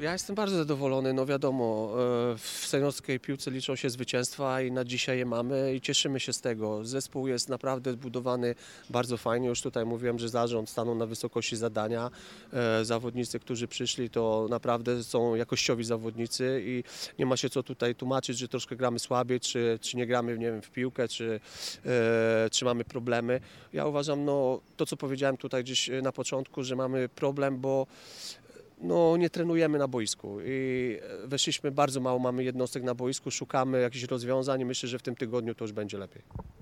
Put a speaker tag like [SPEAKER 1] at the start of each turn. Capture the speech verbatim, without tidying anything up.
[SPEAKER 1] Ja jestem bardzo zadowolony, no wiadomo, e, w seniorskiej piłce liczą się zwycięstwa i na dzisiaj je mamy i cieszymy się z tego. Zespół jest naprawdę zbudowany bardzo fajnie, już tutaj mówiłem, że zarząd stanął na wysokości zadania. E, Zawodnicy, którzy przyszli, to naprawdę są jakościowi zawodnicy i nie ma się co tutaj tłumaczyć, że troszkę gramy słabiej, czy, czy nie gramy, nie wiem, w piłkę, czy, e, czy mamy problemy. Ja uważam, no to co powiedziałem tutaj gdzieś na początku, że mamy problem, bo no, nie trenujemy na boisku i weszliśmy bardzo mało, mamy jednostek na boisku, szukamy jakichś rozwiązań i myślę, że w tym tygodniu to już będzie lepiej.